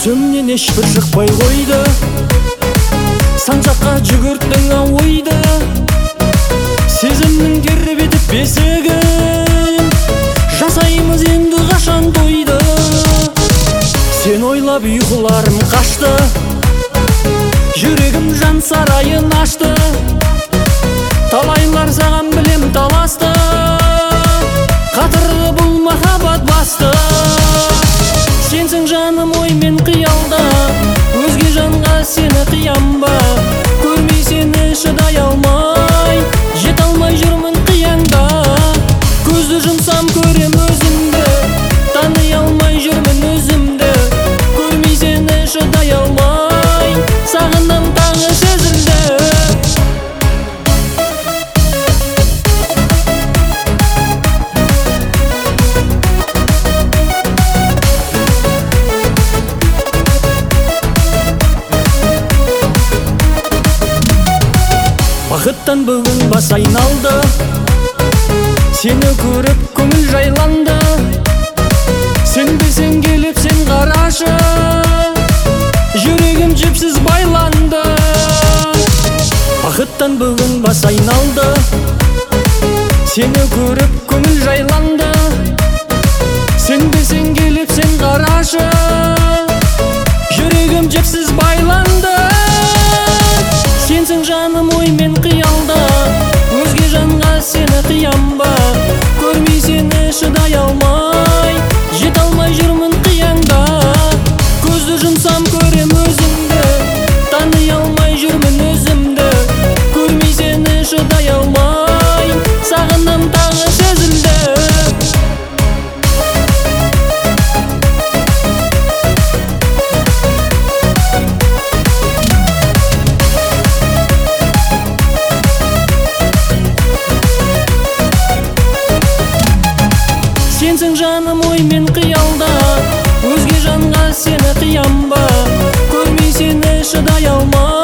көзімнен ешбір шықпай қойды, сан жаққа жүгірттің ойды, сезімнің тербетіп бесігін, жасаймыз енді қашан тойды. Сен ойлап ұйқыларым қашты, жүрегім жан сарайын ашты, талайлар саған білем таласты, қатырлы бұл махаббат басты. Сенсің жаным ой мен қиялда, өзге жанға сені қиям ба, көрмей сені шыдай алмай, жете алмай жүрмін қиянда. Көзді жұмсам көрем өзімді, тани алмай жүрмін өзімді, көрмей сені шыдай алмай, сағындым таңы сезілді. Бақыттан бүгін бас айналды, сені көріп көңіл жайланды. Сенбесең келіп сен қарашы, жүрегім жіпсіз байланды. Бақыттан бүгін бас айналды, сені көріп көңіл жайланды. Сенбесең келіп сен қарашы, жүрегім жіпсіз байланды. Сенсің жаным ой мен қиялда, өзге жанға сені қиям ба, көрмей сені шыдай алмай, жете алмай жүрмін қиянда. Көзді жұмсам көрем өзімді, тани алмай жүрмін өзімді, көрмей сені шыдай алмай, сағындым таңы сезілді. Сенсің жаным ой мен қиялда, өзге жанға сені қиям ба, көрмей сені шыдай алмай.